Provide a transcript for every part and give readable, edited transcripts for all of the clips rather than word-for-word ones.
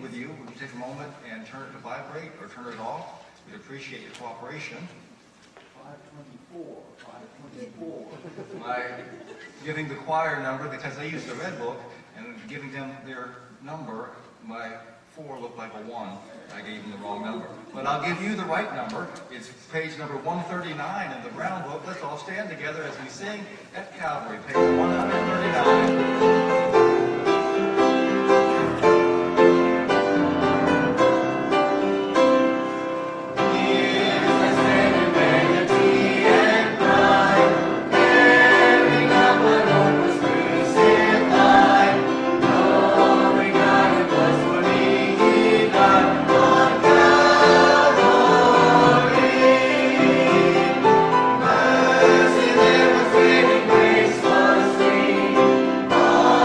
ending with you. Would you take a moment and turn it to vibrate or turn it off? We'd appreciate your cooperation. 524, 524. By giving the choir number, because they used the red book, and giving them their number, my 4 looked like a 1. I gave them the wrong number. But I'll give you the right number. It's page number 139 in the brown book. Let's all stand together as we sing at Calvary, page 139. Mercy, there was saving grace for us free.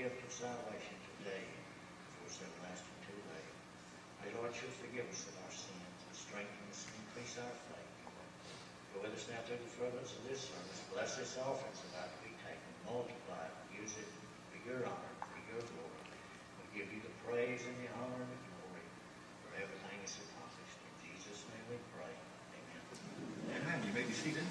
gift of salvation today before it's everlasting too late. Pray, Lord, you'll forgive us of our sins and strengthen us and increase our faith. Go with us now through the furtherance of this service. Bless this offering that's about to be taken. Multiply it. Use it for your honor, for your glory. We give you the praise and the honor and the glory for everything that's accomplished. In Jesus' name we pray. Amen. Amen. You may be seated.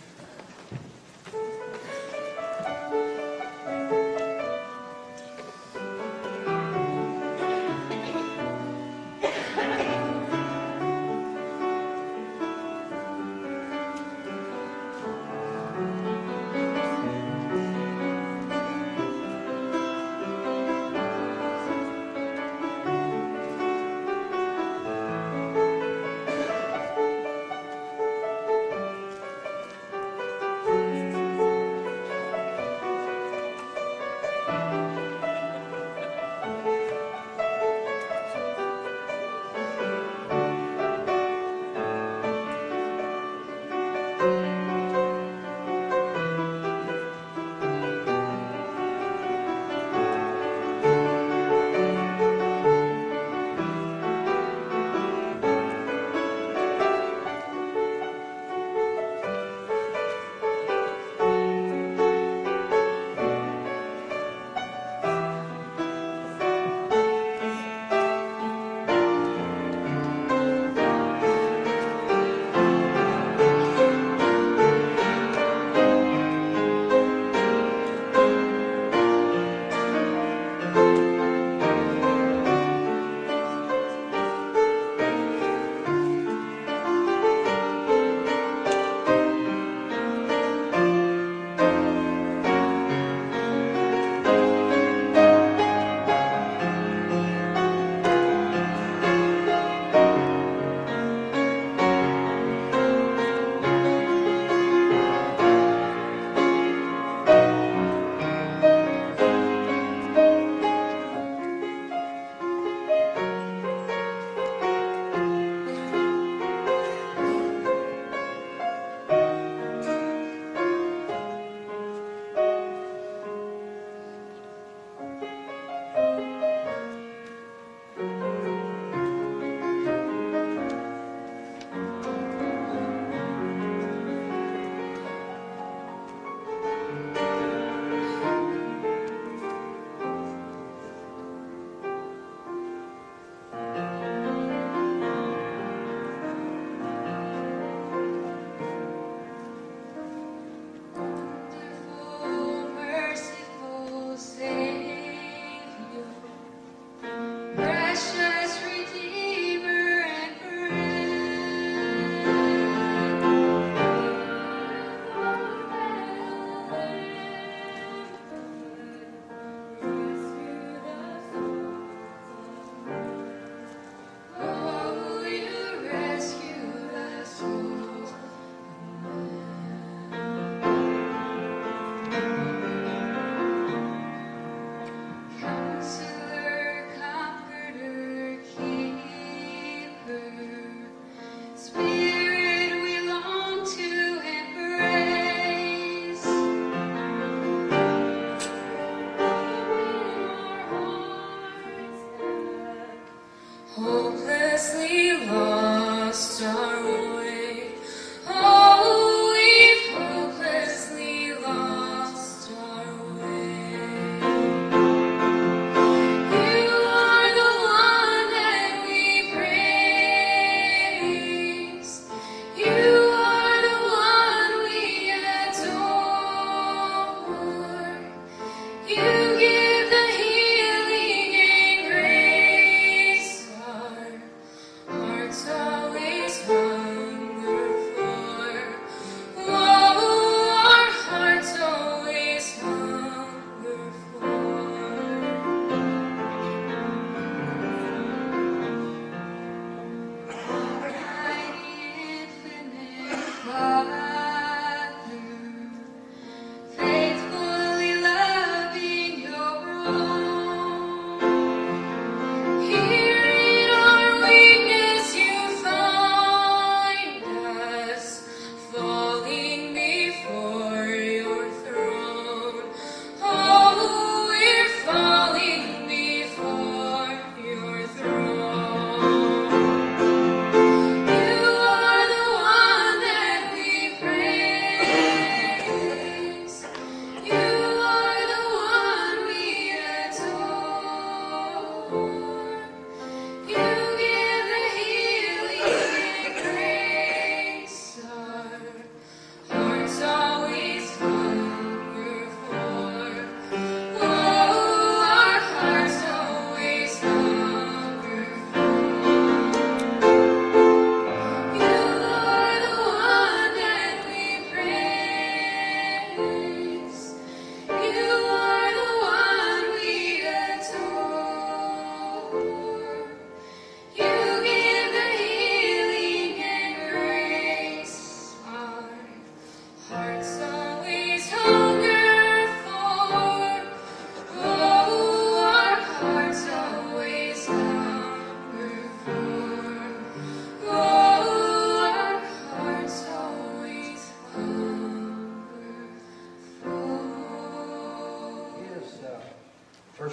Hearts always run.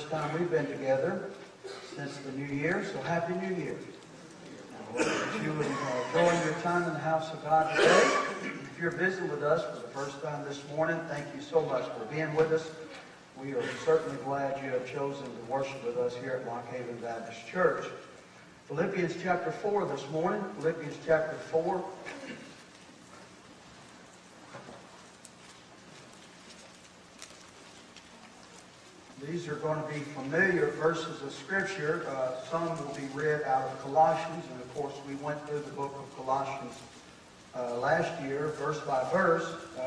first time we've been together since the new year, so Happy New Year. I hope that you would enjoy your time in the house of God today. If you're visiting with us for the first time this morning, thank you so much for being with us. We are certainly glad you have chosen to worship with us here at Lock Haven Baptist Church. Philippians chapter 4 this morning. Philippians chapter 4. These are going to be familiar verses of Scripture. Some will be read out of Colossians, and of course we went through the book of Colossians last year, verse by verse.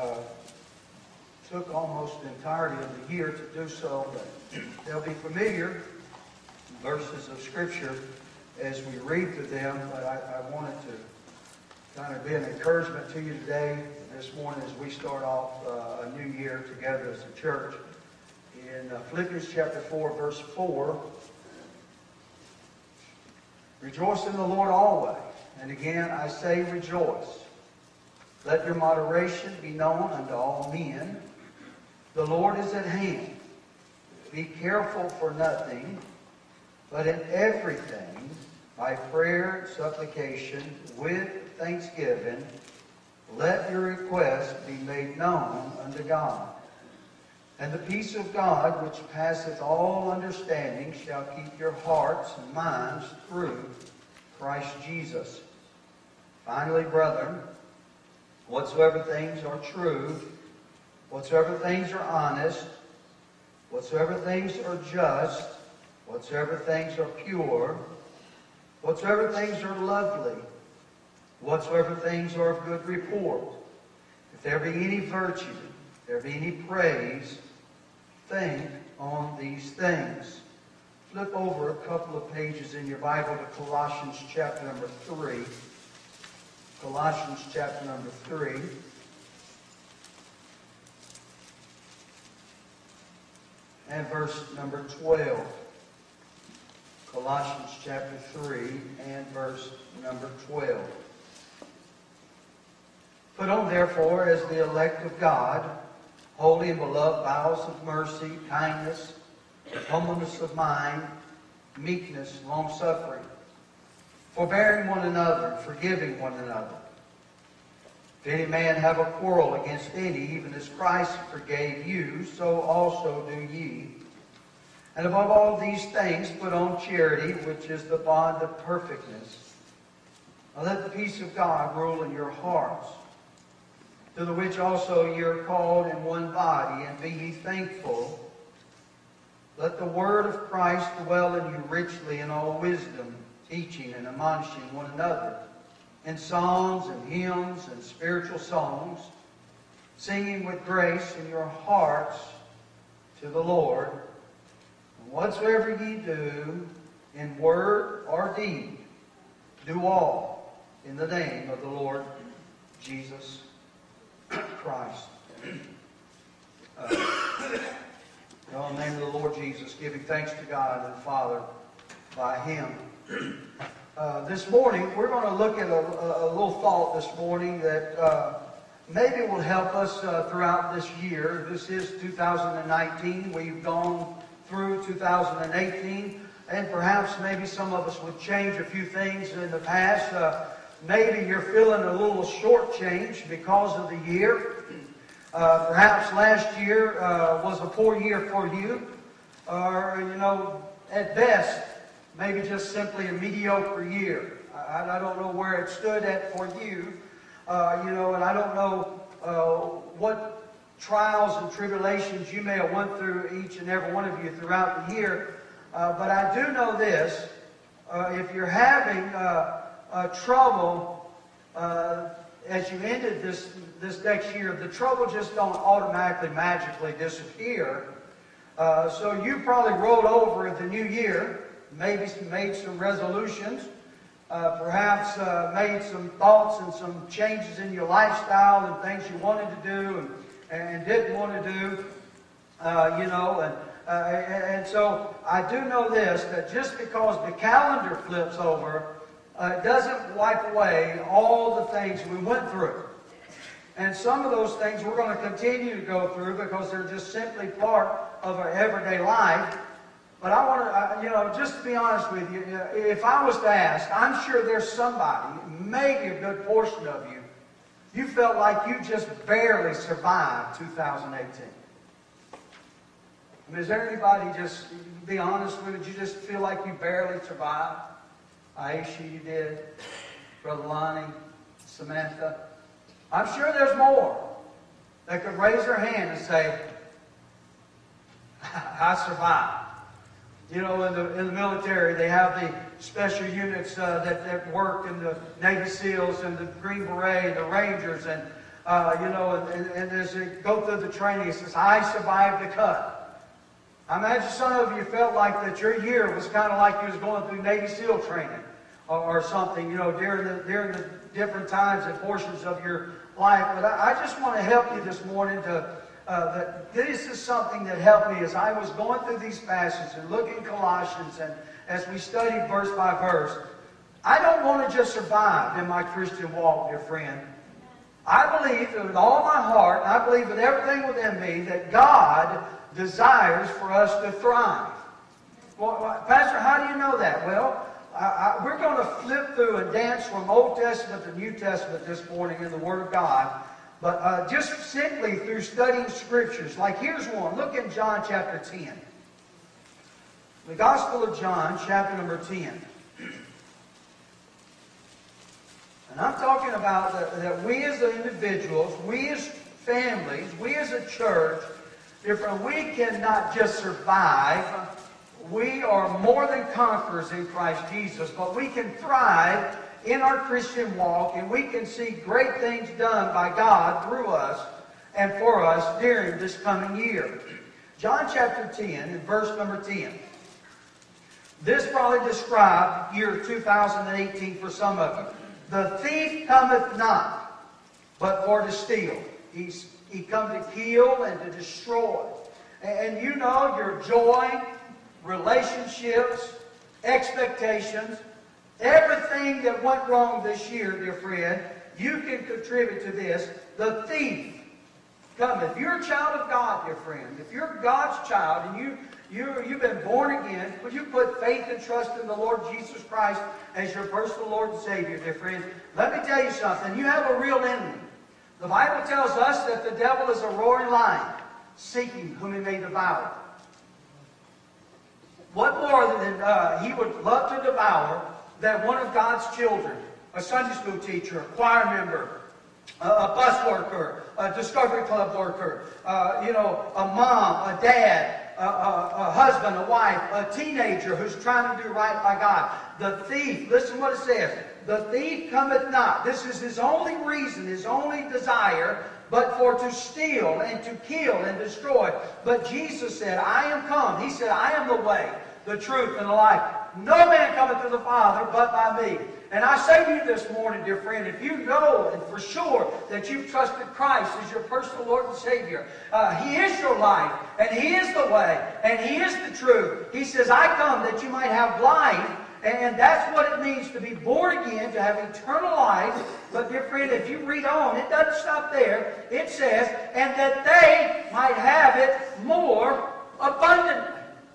Took almost the entirety of the year to do so, but they'll be familiar verses of Scripture as we read through them. But I wanted to kind of be an encouragement to you today, this morning, as we start off a new year together as a church. In Philippians chapter 4, verse 4, rejoice in the Lord always. And again, I say rejoice. Let your moderation be known unto all men. The Lord is at hand. Be careful for nothing, but in everything, by prayer and supplication, with thanksgiving, let your requests be made known unto God. And the peace of God, which passeth all understanding, shall keep your hearts and minds through Christ Jesus. Finally, brethren, whatsoever things are true, whatsoever things are honest, whatsoever things are just, whatsoever things are pure, whatsoever things are lovely, whatsoever things are of good report, if there be any virtue, if there be any praise, think on these things. Flip over a couple of pages in your Bible to Colossians chapter number 3. Colossians chapter number 3. And verse number 12. Colossians chapter 3 and verse number 12. Put on therefore as the elect of God, holy and beloved, bowels of mercy, kindness, humbleness of mind, meekness, long-suffering, forbearing one another, forgiving one another. If any man have a quarrel against any, even as Christ forgave you, so also do ye. And above all these things put on charity, which is the bond of perfectness. Now let the peace of God rule in your hearts, to the which also ye are called in one body, and be ye thankful. Let the word of Christ dwell in you richly in all wisdom, teaching and admonishing one another in psalms and hymns and spiritual songs, singing with grace in your hearts to the Lord. And whatsoever ye do, in word or deed, do all in the name of the Lord Jesus Christ. In the name of the Lord Jesus, giving thanks to God and Father by Him. This morning, we're going to look at a little thought this morning that maybe will help us throughout this year. This is 2019. We've gone through 2018, and perhaps maybe some of us would change a few things in the past. Maybe you're feeling a little shortchanged because of the year. Perhaps last year was a poor year for you, or, at best, maybe just simply a mediocre year. I don't know where it stood at for you, and I don't know what trials and tribulations you may have went through, each and every one of you, throughout the year. But I do know this: if you're having trouble as you ended this next year, the trouble just don't automatically, magically disappear. So you probably rolled over at the new year. Maybe made some resolutions, perhaps made some thoughts and some changes in your lifestyle and things you wanted to do and didn't want to do, and so I do know this, that just because the calendar flips over, it doesn't wipe away all the things we went through. And some of those things we're going to continue to go through because they're just simply part of our everyday life. But I want to, just to be honest with you, if I was to ask, I'm sure there's somebody, maybe a good portion of you, you felt like you just barely survived 2018. I mean, is there anybody, just be honest with it, you just feel like you barely survived? Aisha, you did. Brother Lonnie, Samantha. I'm sure there's more that could raise their hand and say, I survived. You know, in the military, they have the special units that work in the Navy SEALs and the Green Beret, the Rangers, and as they go through the training, it says, I survived the cut. I imagine some of you felt like that your year was kind of like you was going through Navy SEAL training or something, during the different times and portions of your life. But I just want to help you this morning that this is something that helped me as I was going through these passages and looking Colossians, and as we studied verse by verse. I don't want to just survive in my Christian walk, dear friend. I believe with all my heart, and I believe with everything within me, that God desires for us to thrive. Well, Pastor, how do you know that? Well, we're going to flip through and dance from Old Testament to New Testament this morning in the Word of God. But just simply through studying Scriptures. Like here's one. Look in John chapter 10. The Gospel of John, chapter number 10. And I'm talking about that we as individuals, we as families, we as a church, we cannot just survive. We are more than conquerors in Christ Jesus, but we can thrive in our Christian walk, and we can see great things done by God through us and for us during this coming year. John chapter 10 and verse number 10. This probably described year 2018 for some of you. The thief cometh not, but for to steal. He come to kill and to destroy. And you know your joy, relationships, expectations, everything that went wrong this year, dear friend, you can contribute to this. The thief cometh. If you're a child of God, dear friend, if you're God's child and you've been born again, will you put faith and trust in the Lord Jesus Christ as your personal Lord and Savior, dear friend? Let me tell you something. You have a real enemy. The Bible tells us that the devil is a roaring lion, seeking whom he may devour. What more than he would love to devour than one of God's children, a Sunday school teacher, a choir member, a bus worker, a Discovery Club worker, a mom, a dad, a husband, a wife, a teenager who's trying to do right by God. The thief, listen what it says. The thief cometh not. This is his only reason, his only desire, but for to steal and to kill and destroy. But Jesus said, I am come. He said, I am the way, the truth, and the life. No man cometh to the Father but by me. And I say to you this morning, dear friend, if you know and for sure that you've trusted Christ as your personal Lord and Savior, He is your life, and He is the way, and He is the truth. He says, I come that you might have life, and that's what it means to be born again, to have eternal life. But dear friend, if you read on, it doesn't stop there. It says, and that they might have it more abundantly.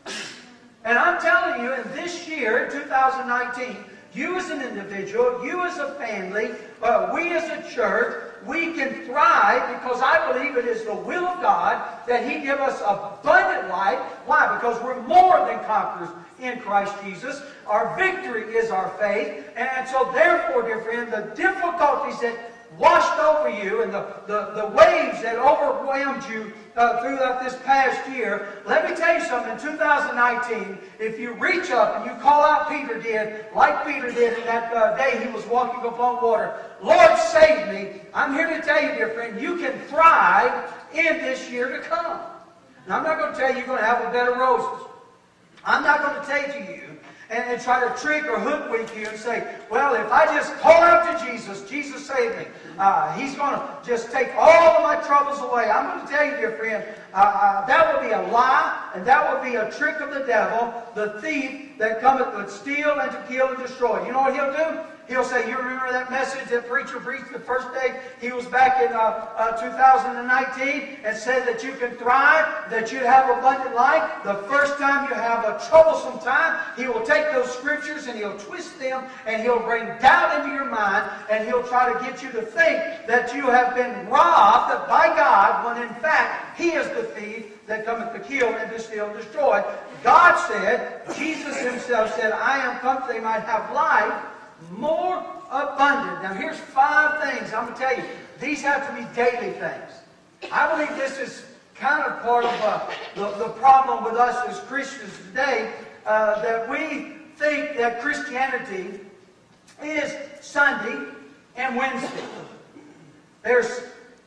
And I'm telling you, in this year, 2019, you as an individual, you as a family, we as a church, we can thrive because I believe it is the will of God that He give us abundant life. Why? Because we're more than conquerors in Christ Jesus. Our victory is our faith. And so therefore, dear friend, the difficulties that washed over you and the waves that overwhelmed you throughout this past year, let me tell you something. In 2019, if you reach up and you call out Peter did, like Peter did in that day he was walking upon water, Lord, save me. I'm here to tell you, dear friend, you can thrive in this year to come. Now, I'm not going to tell you you're going to have a bed of roses. I'm not going to take you and try to trick or hoodwink you and say, well, if I just call out to Jesus, Jesus save me. He's going to just take all of my troubles away. I'm going to tell you, dear friend, that would be a lie, and that would be a trick of the devil, the thief that cometh to steal and to kill and destroy. You know what he'll do? He'll say, you remember that message that preacher preached the first day he was back in 2019 and said that you can thrive, that you have abundant life? The first time you have a troublesome time, he will take those scriptures and he'll twist them and he'll bring doubt into your mind and he'll try to get you to think that you have been robbed by God when in fact he is the thief that cometh to kill and to steal and destroy. God said, Jesus himself said, I am come that they might have life more abundant. Now here's 5 things I'm going to tell you. These have to be daily things. I believe this is kind of part of the problem with us as Christians today, that we think that Christianity is Sunday and Wednesday. There's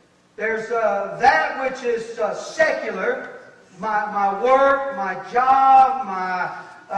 that which is secular, my work, my job, my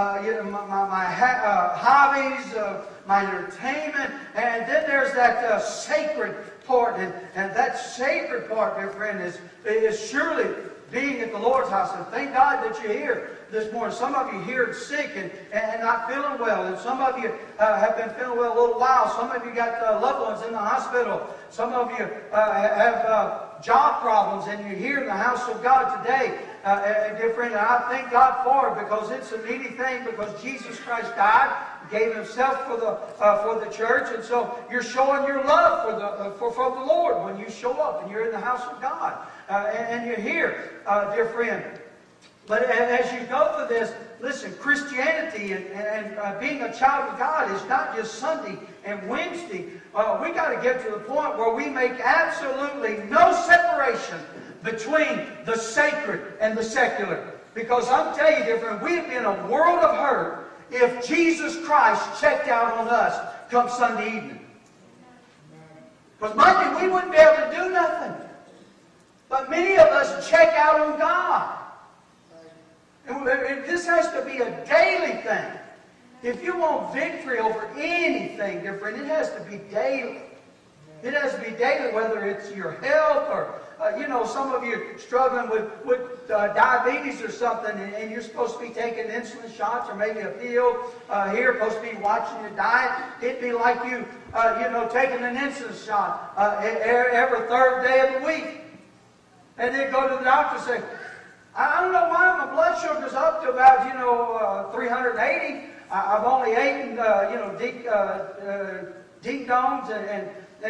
hobbies, my entertainment, and then there's that sacred part, and that sacred part, dear friend, is surely being at the Lord's house. And thank God that you're here this morning. Some of you here sick and not feeling well, and some of you have been feeling well a little while. Some of you got loved ones in the hospital. Some of you have job problems, and you're here in the house of God today. Dear friend, and I thank God for it, because it's a needy thing, because Jesus Christ died, gave himself for the church, and so you're showing your love for the Lord when you show up and you're in the house of God and you're here, dear friend. But as you go through this, listen, Christianity and being a child of God is not just Sunday and Wednesday. We got to get to the point where we make absolutely no separation between the sacred and the secular. Because I'm telling you, dear friend, we have been a world of hurt if Jesus Christ checked out on us come Sunday evening. Because mind you, we wouldn't be able to do nothing. But many of us check out on God. And this has to be a daily thing. If you want victory over anything, dear friend, it has to be daily. It has to be daily, whether it's your health or, some of you struggling with diabetes or something, and you're supposed to be taking insulin shots or maybe a pill here, supposed to be watching your diet. It'd be like you, taking an insulin shot every third day of the week. And then go to the doctor and say, I don't know why my blood sugar's up to about, 380. I've only eaten, ding-dongs and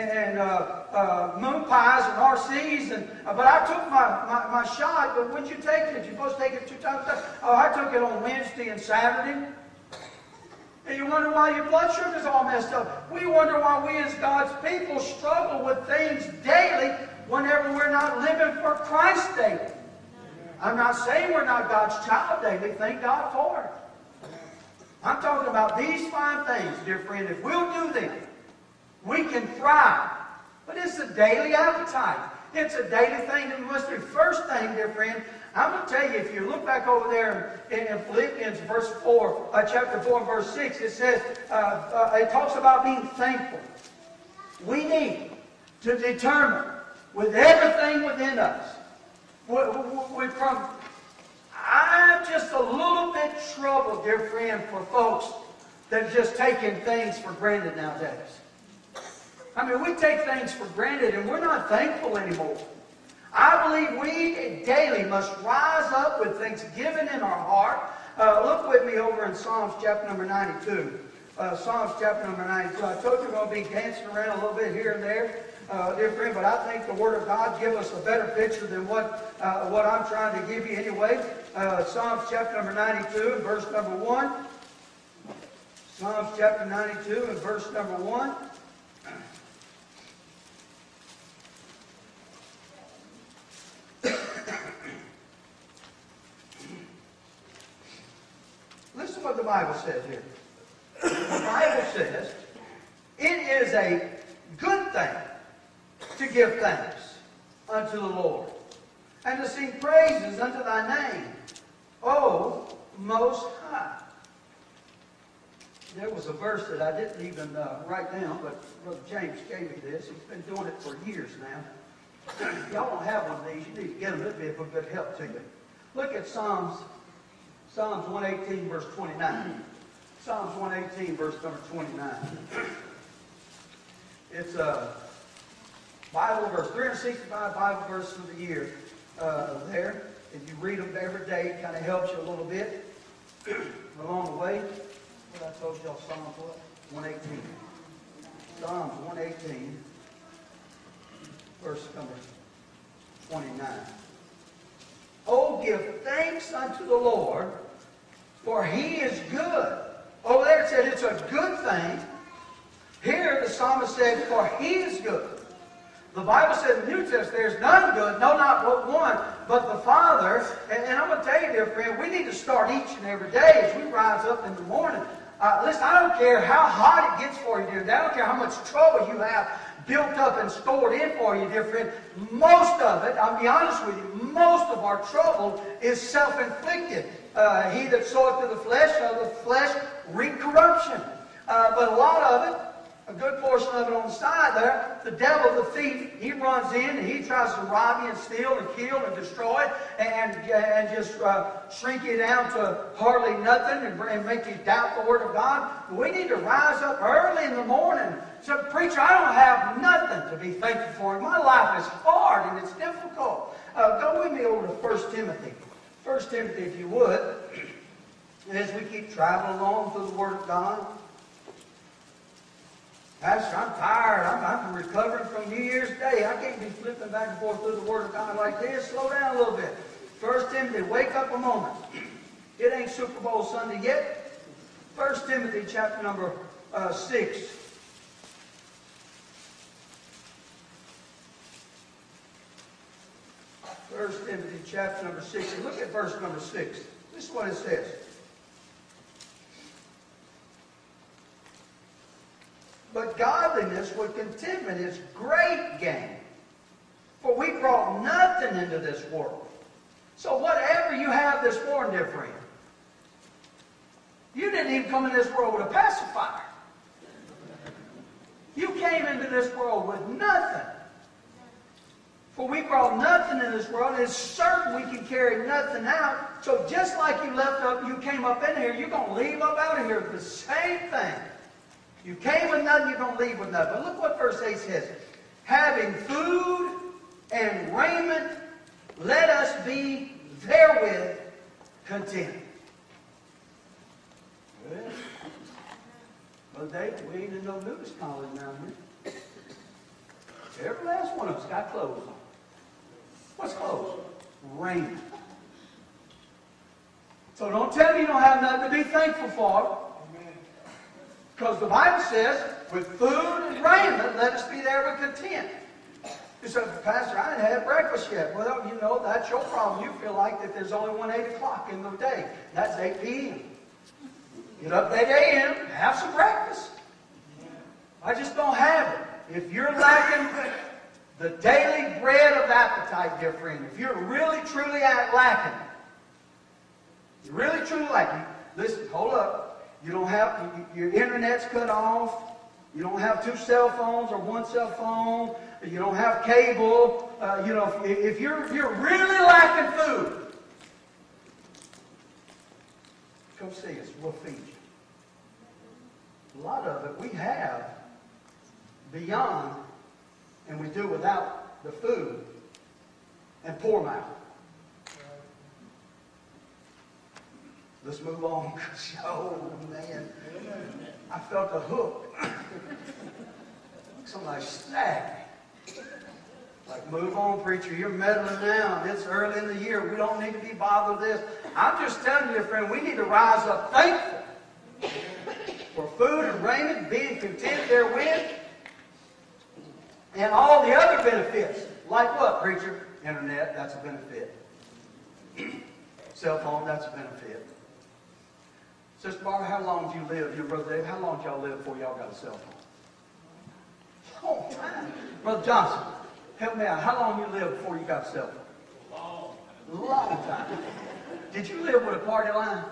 moon pies and RCs, but I took my shot. But when'd you take it? You're supposed to take it 2 times a day. Oh, I took it on Wednesday and Saturday. And you wonder why your blood sugar's all messed up. We wonder why we as God's people struggle with things daily whenever we're not living for Christ daily. I'm not saying we're not God's child daily. Thank God for it. I'm talking about these 5 things, dear friend. If we'll do them, we can thrive. But it's a daily appetite. It's a daily thing that we must do. First thing, dear friend, I'm going to tell you, if you look back over there in Philippians chapter 4, verse 6, it says, it talks about being thankful. We need to determine with everything within us. I'm just a little bit troubled, dear friend, for folks that are just taking things for granted nowadays. I mean, we take things for granted and we're not thankful anymore. I believe we daily must rise up with thanksgiving in our heart. Look with me over in Psalms chapter number 92. Psalms chapter number 92. I told you we're going to be dancing around a little bit here and there, dear friend, but I think the Word of God gives us a better picture than what I'm trying to give you anyway. Psalms chapter number 92 and verse number 1. Psalms chapter 92 and verse number 1. Listen to what the Bible says here. The Bible says, it is a good thing to give thanks unto the Lord, and to sing praises unto thy name, O Most High. There was a verse that I didn't even write down, but Brother James gave me this. He's been doing it for years now. Y'all don't have one of these. You need to get them. It'll be a good help to you. Look at Psalms 118, verse 29. Psalms 118, verse number 29. It's a Bible verse, 365 Bible verses of the year there. If you read them every day, it kind of helps you a little bit along the way. What I told y'all, Psalms what? 118. Psalms 118, verse number 29. Oh, give thanks unto the Lord, for He is good. Over there it said it's a good thing. Here the psalmist said, for He is good. The Bible said in the New Testament, there's none good, no, not one, but the Father. And I'm going to tell you, dear friend, we need to start each and every day as we rise up in the morning. Listen, I don't care how hot it gets for you, dear. I don't care how much trouble you have built up and stored in for you, dear friend. Most of it, I'll be honest with you, most of our trouble is self-inflicted. He that soweth to the flesh, of the flesh reap corruption. But a lot of it, a good portion of it on the side there, the devil, the thief, he runs in and he tries to rob you and steal and kill and destroy and just shrink you down to hardly nothing and make you doubt the Word of God. We need to rise up early in the morning. So, preacher, I don't have nothing to be thankful for. My life is hard and it's difficult. Go with me over to 1 Timothy. 1 Timothy, if you would, as we keep traveling along through the Word of God. Pastor, I'm tired. I'm recovering from New Year's Day. I can't be flipping back and forth through the Word of God like this. Slow down a little bit. 1 Timothy, wake up a moment. It ain't Super Bowl Sunday yet. 1 Timothy chapter number 6. First Timothy chapter number 6. And look at verse number 6. This is what it says. But godliness with contentment is great gain. For we brought nothing into this world. So whatever you have this morning, dear friend, you didn't even come in this world with a pacifier. You came into this world with nothing. For we brought nothing in this world, and it's certain we can carry nothing out. So just like you came up in here, you're going to leave up out of here with the same thing. You came with nothing, you're going to leave with nothing. But look what verse 8 says. Having food and raiment, let us be therewith content. Well, Dave, we ain't in no nudist college down here. Every last one of us got clothes on. What's clothes? Raiment. So don't tell me you don't have nothing to be thankful for. Because the Bible says, with food and raiment, let us be there with content. You say, Pastor, I didn't have breakfast yet. Well, you know, that's your problem. You feel like that there's only one 8 o'clock in the day. That's 8 p.m. Get up at 8 a.m., have some breakfast. I just don't have it. If you're lacking the daily bread of appetite, dear friend, if you're really, truly lacking, you're really, truly lacking, listen, hold up. You don't have, your internet's cut off. You don't have 2 cell phones or 1 cell phone. You don't have cable. If you're really lacking food, come see us. We'll feed you. A lot of it we have beyond, and we do without the food and poor mouth. Let's move on. Oh, man. I felt a hook. Somebody snagged me. Like, move on, preacher. You're meddling now. It's early in the year. We don't need to be bothered with this. I'm just telling you, friend, we need to rise up thankful for food and raiment, being content therewith, and all the other benefits. Like what, preacher? Internet, that's a benefit. Cell phone, that's a benefit. Sister Barbara, how long did you live? Your brother Dave, how long did y'all live before y'all got a cell phone? Long time. Brother Johnson, help me out. How long you lived before you got a cell phone? Long time. Did you live with a party line?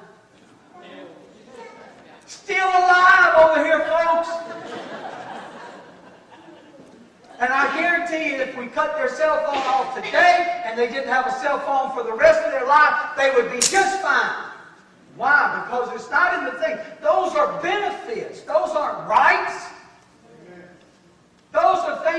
Still alive over here, folks. And I guarantee you, if we cut their cell phone off today and they didn't have a cell phone for the rest of their life, they would be just fine. Why? Because it's not in the thing. Those are benefits. Those aren't rights. Those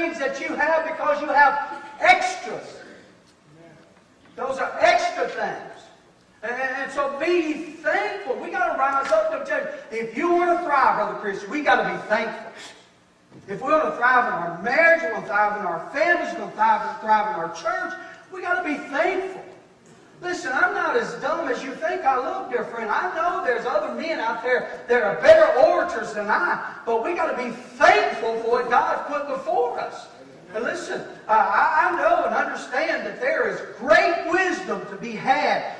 things that you have because you have extras. Those are extra things. And so be thankful. We got to rise up to tell you, if you want to thrive, Brother Christian, we got to be thankful. If we're going to thrive in our marriage, we're going to thrive in our families, we're going to thrive in our church, we got to be thankful. Listen, I'm not as dumb as you think I look, dear friend. I know there's other men out there that are better orators than I, but we got to be thankful for what God's put before us. And listen, I know and understand that there is great wisdom to be had,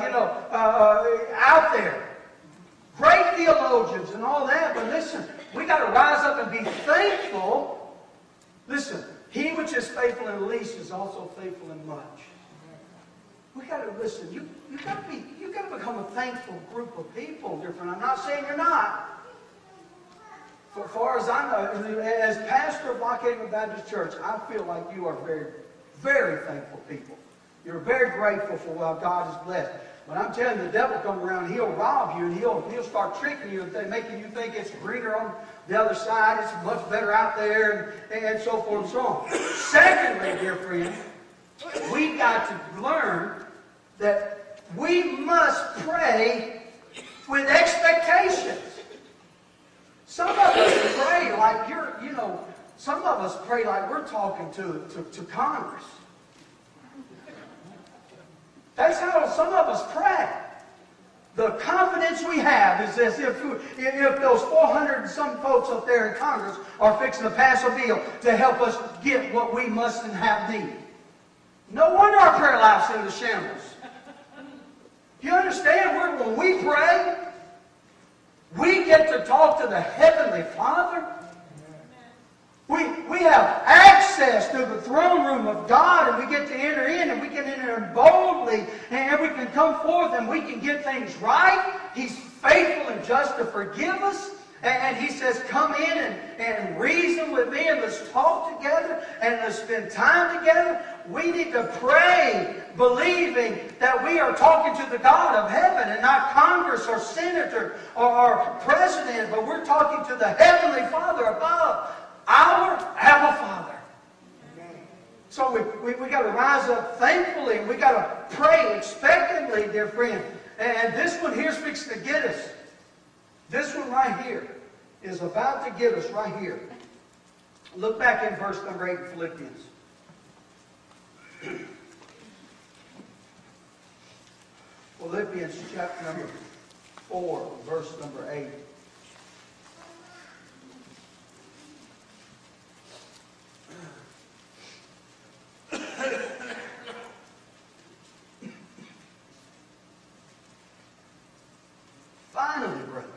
out there. Great theologians and all that, but listen, we got to rise up and be thankful. Listen, he which is faithful in the least is also faithful in much. We got to listen. You got to become a thankful group of people, dear friend. I'm not saying you're not. For as far as I know, as pastor of Lock Haven Baptist Church, I feel like you are very, very thankful people. You're very grateful for what God has blessed. But I'm telling you, the devil come around, he'll rob you, and he'll start tricking you and making you think it's greener on the other side, it's much better out there, and so forth and so on. Secondly, dear friend, we got to learn that we must pray with expectations. Some of us pray like some of us pray like we're talking to Congress. That's how some of us pray. The confidence we have is as if those 400 and some folks up there in Congress are fixing to pass a bill to help us get what we must and have need. No wonder our prayer life's in the shambles. You understand? When we pray, we get to talk to the Heavenly Father. We have access to the throne room of God, and we get to enter in, and we can enter boldly, and we can come forth, and we can get things right. He's faithful and just to forgive us. And He says, come in and reason with me, and let's talk together, and let's spend time together. We need to pray, believing that we are talking to the God of heaven, and not Congress or senator or president, but we're talking to the Heavenly Father above, our Abba Father. So we got to rise up thankfully, and we got to pray expectantly, dear friend. And this one here's fixing to get us. This one right here is about to get us right here. Look back in verse number 8 in Philippians. Philippians chapter number 4, verse number 8. Finally, brethren,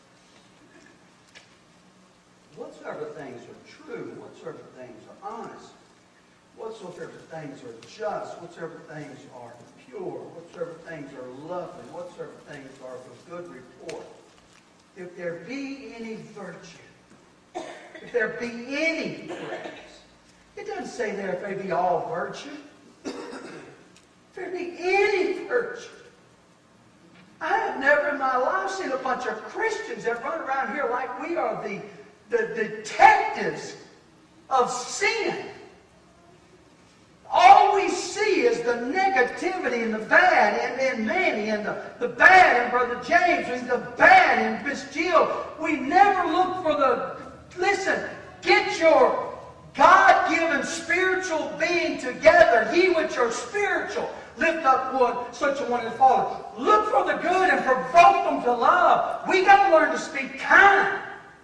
whatsoever things are true, whatsoever things are honest, whatsoever things are just, whatsoever things are pure, whatsoever things are lovely, whatsoever things are of a good report, if there be any virtue, if there be any praise, it doesn't say there if there be all virtue, if there be any virtue. I have never in my life seen a bunch of Christians that run around here like we are the detectives of sin. All we see is the negativity and the bad in Manny, and the bad in Brother James, and the bad in Miss Jill. We never look for listen, get your God-given spiritual being together. Ye which are spiritual, lift up one, such a one as fallen. Look for the good and provoke them to love. We got to learn to speak kind.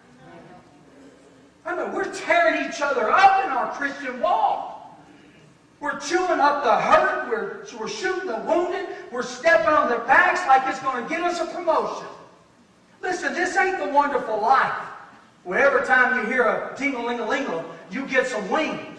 I mean, we're tearing each other up in our Christian walk. We're chewing up the hurt. We're shooting the wounded. We're stepping on their backs like it's going to get us a promotion. Listen, this ain't the wonderful life where every time you hear a ting-a-ling-a-ling, you get some wings.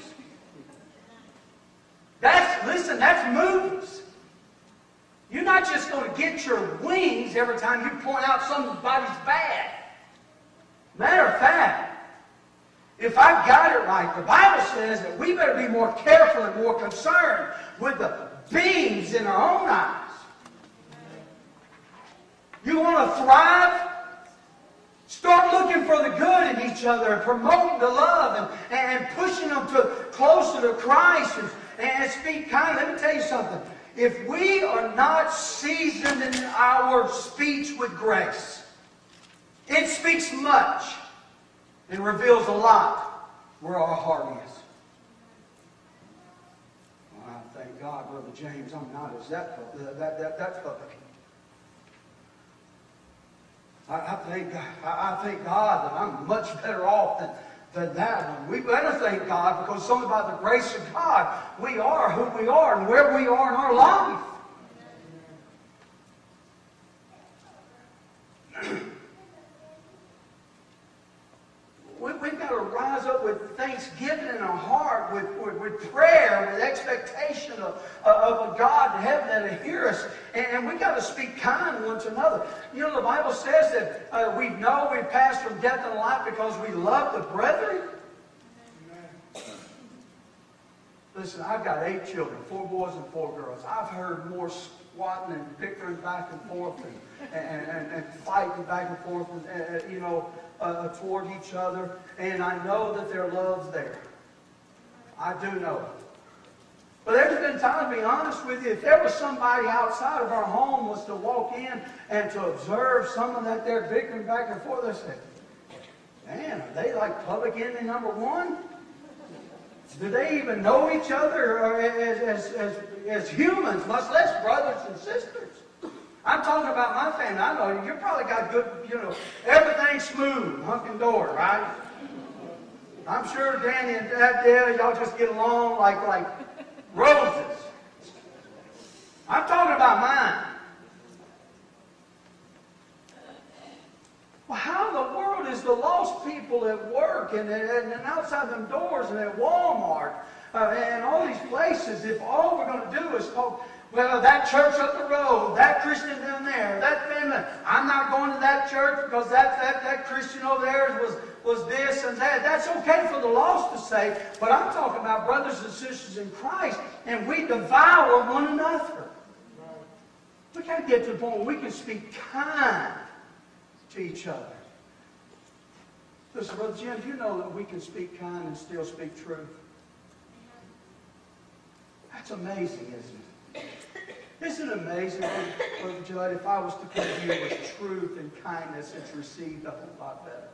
That's movies. You're not just going to get your wings every time you point out somebody's bad. Matter of fact, if I got it right, the Bible says that we better be more careful and more concerned with the beams in our own eyes. You want to thrive? Start looking for the good in each other and promoting the love and pushing them closer to Christ and speak kind. Let me tell you something. If we are not seasoned in our speech with grace, it speaks much and reveals a lot where our heart is. Well, I thank God, Brother James, I'm not as that public. I thank God that I'm much better off than that one. We better thank God, because it's only by the grace of God we are who we are and where we are in our life. We've got to rise up with thanksgiving in our heart, with prayer, with expectation of a God in heaven that'll hear us. And we've got to speak kind one to another. You know, the Bible says that we know we've passed from death to life because we love the brethren. Listen, I've got 8 children, 4 boys and 4 girls. I've heard more squatting and bickering back and forth and fighting back and forth, toward each other. And I know that their love's there. I do know it. But there's been times, to be honest with you, if there was somebody outside of our home was to walk in and to observe some of that there bickering back and forth, they say, man, are they like public enemy number 1? Do they even know each other as humans, much less brothers and sisters? I'm talking about my family. I know you probably got good, everything smooth, hunky dory, right? I'm sure Danny and Dad, y'all just get along like roses. I'm talking about mine. Well, how in the world is the lost people at work and outside them doors and at Walmart and all these places, if all we're going to do is talk, well, that church up the road, that Christian down there, that family, I'm not going to that church because that Christian over there was this and that. That's okay for the lost to say, but I'm talking about brothers and sisters in Christ, and we devour one another. We got to get to the point where we can speak kind to each other. Listen, Brother Jim, do you know that we can speak kind and still speak truth? That's amazing, isn't it? Isn't it amazing, Brother Judd, if I was to come to you with truth and kindness, it's received a whole lot better.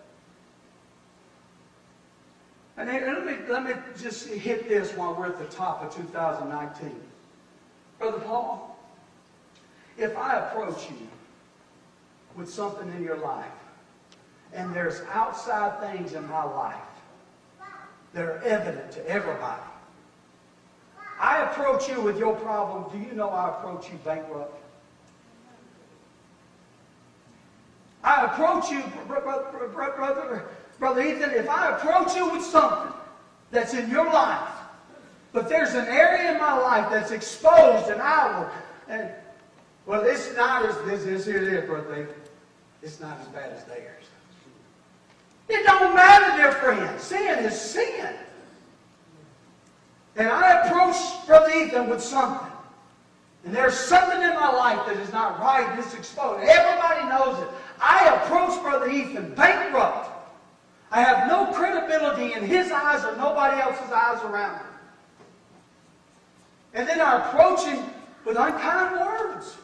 And let me just hit this while we're at the top of 2019. Brother Paul, if I approach you with something in your life, and there's outside things in my life that are evident to everybody, I approach you with your problem. Do you know I approach you bankrupt? I approach you, Brother Ethan, if I approach you with something that's in your life, but there's an area in my life that's exposed and well, it's not as this here it is, Brother Ethan. It's not as bad as theirs. It don't matter, dear friend. Sin is sin. And I approach Brother Ethan with something. And there's something in my life that is not right and it's exposed. Everybody knows it. I approach Brother Ethan bankrupt. I have no credibility in his eyes or nobody else's eyes around him. And then I approach him with unkind words.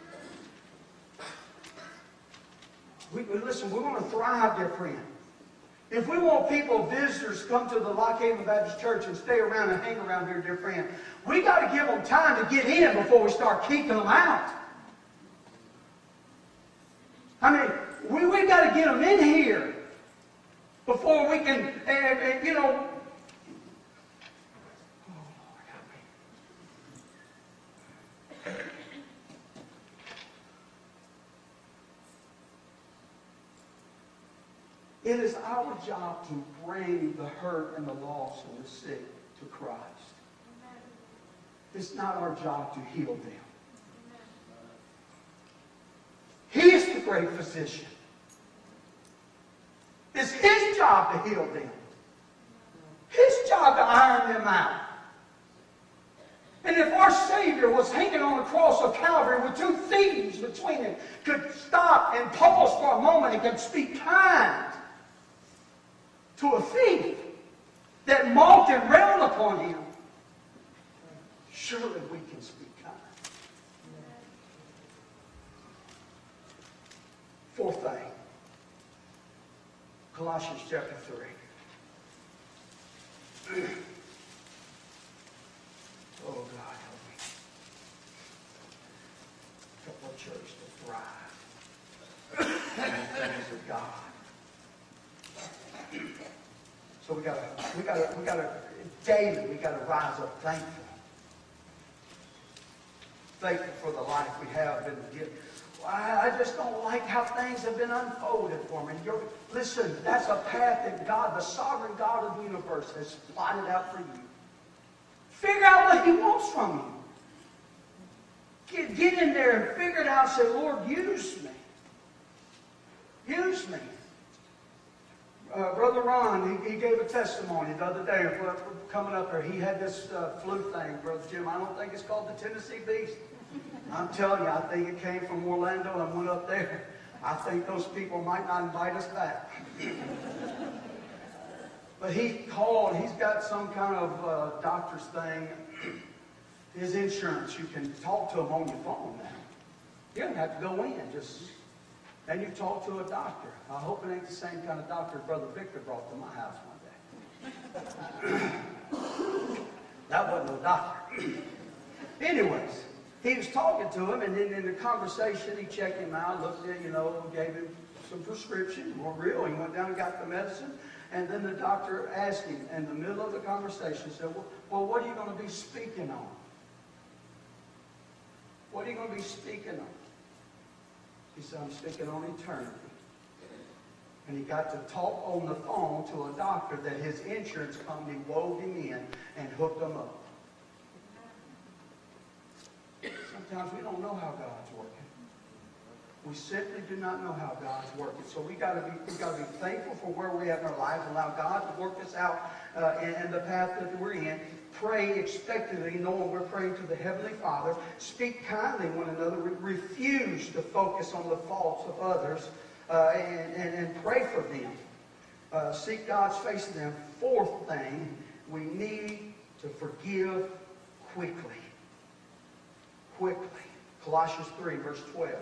Listen, we want to thrive, dear friend. If we want people, visitors, come to the Lock Haven Baptist Church and stay around and hang around here, dear friend, we got to give them time to get in before we start kicking them out. I mean, we got to get them in here before we can, It is our job to bring the hurt and the lost and the sick to Christ. It's not our job to heal them. He is the great physician. It's His job to heal them. His job to iron them out. And if our Savior was hanging on the cross of Calvary with two thieves between him, could stop and pause for a moment and could speak kind to a thief that mocked and railed upon him, surely we can speak kind. Fourth thing, Colossians chapter 3. Oh, God, help me. Help our church to thrive in the things of God. So we gotta daily, we gotta rise up thankful. Thankful for the life we have been given. I just don't like how things have been unfolded for me. Listen, that's a path that God, the sovereign God of the universe, has plotted out for you. Figure out what He wants from you. Get in there and figure it out and say, Lord, use me. Use me. Brother Ron, he gave a testimony the other day of coming up here. He had this flu thing, Brother Jim. I don't think it's called the Tennessee Beast. I'm telling you, I think it came from Orlando and went up there. I think those people might not invite us back. But he called, he's got some kind of doctor's thing. His insurance, you can talk to him on your phone now. You don't have to go in, and you talk to a doctor. I hope it ain't the same kind of doctor Brother Victor brought to my house one day. That wasn't no doctor. Anyways, he was talking to him, and then in the conversation, he checked him out, looked at, gave him some prescription, more real. He went down and got the medicine. And then the doctor asked him in the middle of the conversation, said, well, what are you going to be speaking on? What are you going to be speaking on? He said, I'm speaking on eternity. And he got to talk on the phone to a doctor that his insurance company wove him in and hooked him up. Sometimes we don't know how God's working. We simply do not know how God's working. So we got to be thankful for where we're at in our lives. Allow God to work us out in the path that we're in. Pray expectantly, knowing we're praying to the Heavenly Father. Speak kindly one another. Refuse to focus on the faults of others and pray for them. Seek God's face in them. Fourth thing, we need to forgive quickly. Quickly. Colossians 3, verse 12.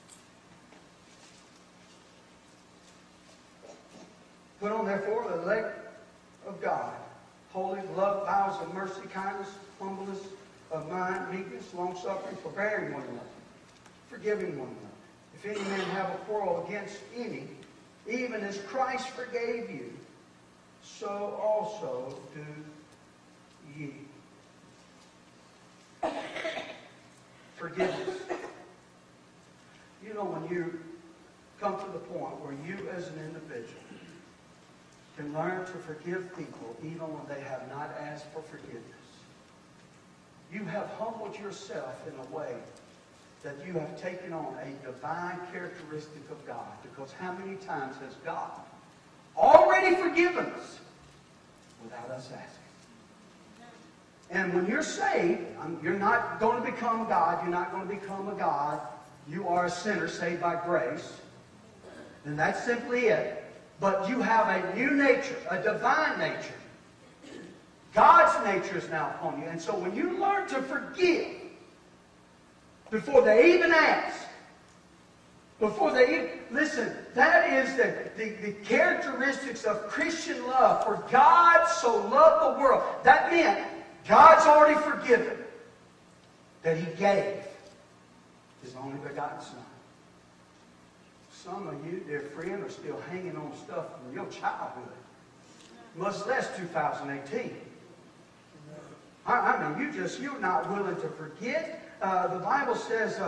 Put on, therefore, the elect of God, holy, love, bowels of mercy, kindness, humbleness of mind, meekness, long-suffering, forbearing one another, forgiving one another. If any man have a quarrel against any, even as Christ forgave you, so also do ye. Forgiveness. When you come to the point where you as an individual can learn to forgive people even when they have not asked for forgiveness. You have humbled yourself in a way that you have taken on a divine characteristic of God. Because how many times has God already forgiven us without us asking? And when you're saved, you're not going to become God. You're not going to become a God. You are a sinner saved by grace. And that's simply it. But you have a new nature, a divine nature. God's nature is now upon you. And so when you learn to forgive before they even ask, listen, that is the characteristics of Christian love. For God so loved the world. That meant God's already forgiven, that He gave His only begotten Son. Some of you, dear friend, are still hanging on stuff from your childhood. Much less 2018. I mean, you're not willing to forget. The Bible says,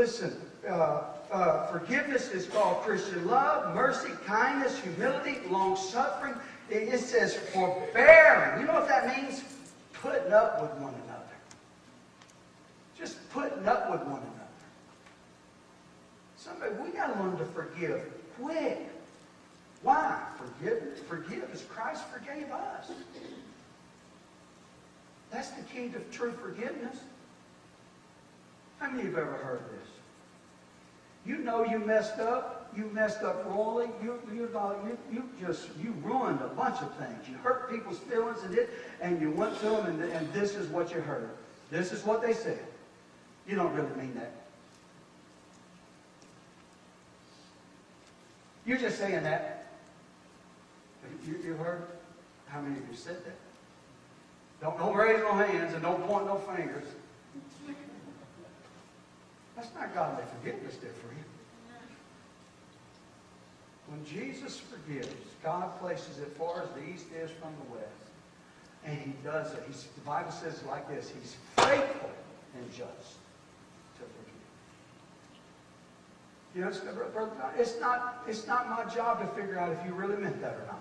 forgiveness is called Christian love, mercy, kindness, humility, long-suffering. It says forbearing. You know what that means? Putting up with one another. Just putting up with one another. Somebody, we got to learn to forgive quick. Why? Forgive as Christ forgave us. That's the key to true forgiveness. How many of you have ever heard this? You know you messed up. You messed up royally. You ruined a bunch of things. You hurt people's feelings and you went to them and this is what you heard. This is what they said. You don't really mean that. You're just saying that. You heard? How many of you said that? Don't raise no hands and don't point no fingers. That's not godly forgiveness there for you. When Jesus forgives, God places it far as the east is from the west. And He does it. The Bible says it like this. He's faithful and just to forgive. You know, brother, it's not my job to figure out if you really meant that or not.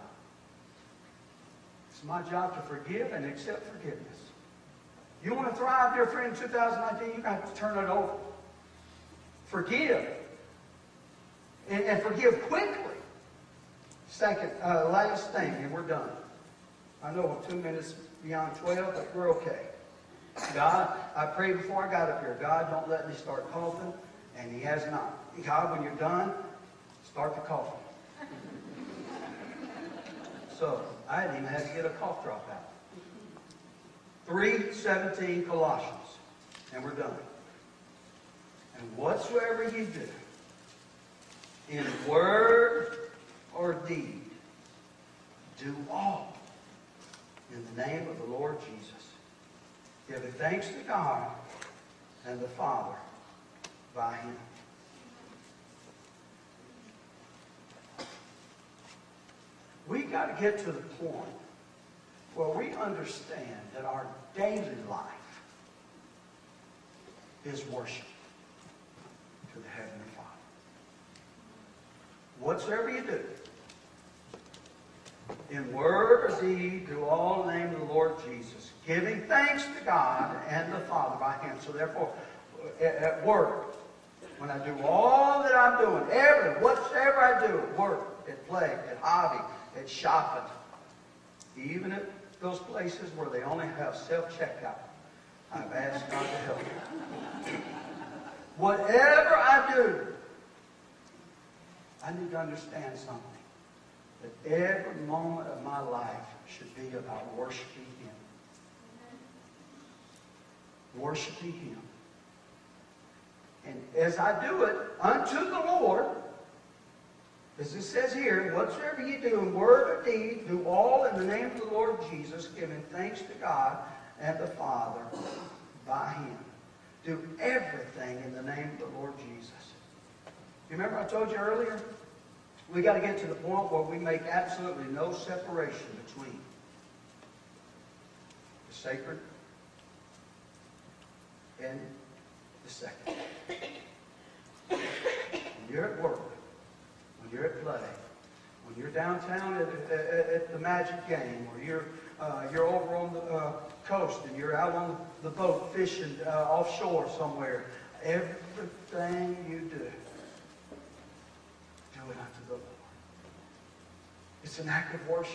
It's my job to forgive and accept forgiveness. You want to thrive, dear friend, in 2019, you got to turn it over. Forgive. And forgive quickly. Second, last thing, and we're done. I know we're 2 minutes beyond 12, but we're okay. God, I prayed before I got up here. God, don't let me start coughing, and He has not. God, when you're done, start the coughing. So, I didn't even have to get a cough drop out. 3:17 Colossians, and we're done. And whatsoever you do, in word or deed, do all in the name of the Lord Jesus, giving thanks to God and the Father by Him. We got to get to the point where we understand that our daily life is worship to the Heavenly Father. Whatsoever you do, in word or deed, do all in the name of the Lord Jesus, giving thanks to God and the Father by Him. So therefore, at work, when I do all that I'm doing, whatsoever I do, at work, at play, at hobby, at shopping, even at those places where they only have self-checkout, I've asked God to help me. Whatever I do, I need to understand something. That every moment of my life should be about worshiping Him. Worshiping Him. And as I do it unto the Lord, as it says here, whatsoever you do in word or deed, do all in the name of the Lord Jesus, giving thanks to God and the Father by Him. Do everything in the name of the Lord Jesus. You remember I told you earlier? We got to get to the point where we make absolutely no separation between the sacred and the secular. When you're at work, when you're at play, when you're downtown at the Magic game, or you're over on the coast and you're out on the boat fishing offshore somewhere, everything you do, do it unto the Lord. It's an act of worship.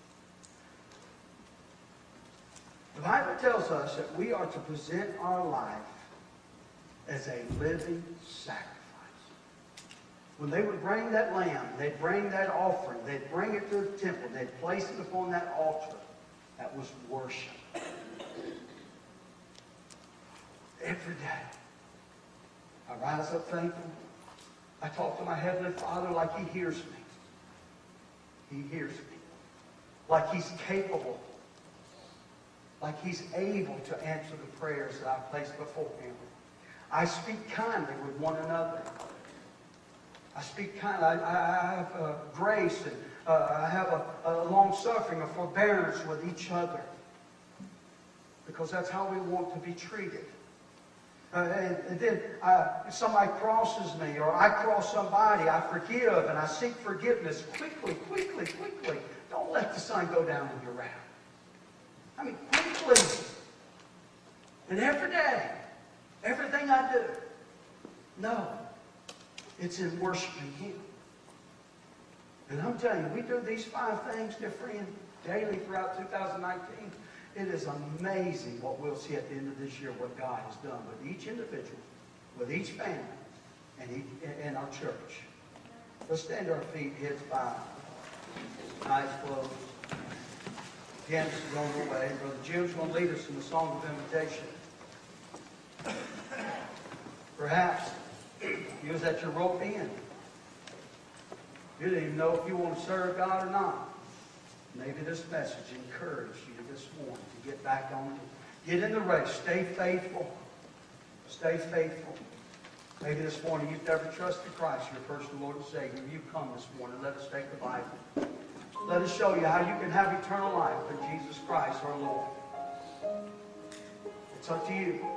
The Bible tells us that we are to present our life as a living sacrifice. When they would bring that lamb, they'd bring that offering, they'd bring it to the temple, they'd place it upon that altar. That was worship. Every day, I rise up thankful. I talk to my Heavenly Father like He hears me. He hears me. Like He's capable. Like He's able to answer the prayers that I place before Him. I speak kindly with one another. I speak kindly. I have grace, and I have a long-suffering, a forbearance with each other. Because that's how we want to be treated. And then if somebody crosses me, or I cross somebody, I forgive and I seek forgiveness quickly, quickly, quickly. Don't let the sun go down in your wrath. I mean, quickly. And every day, everything I do, no, it's in worshiping Him. And I'm telling you, we do these 5 things, dear friend, daily throughout 2019. It is amazing what we'll see at the end of this year, what God has done with each individual, with each family, and our church. Let's stand to our feet, heads bowed, eyes closed. Pianist is on the way. Brother Jim's going to lead us in the song of invitation. Perhaps you was at your rope end. You didn't even know if you want to serve God or not. Maybe this message encouraged you this morning to get back on it. Get in the race. Stay faithful. Stay faithful. Maybe this morning you've never trusted Christ, your personal Lord and Savior. You come this morning. Let us take the Bible. Let us show you how you can have eternal life in Jesus Christ our Lord. It's up to you.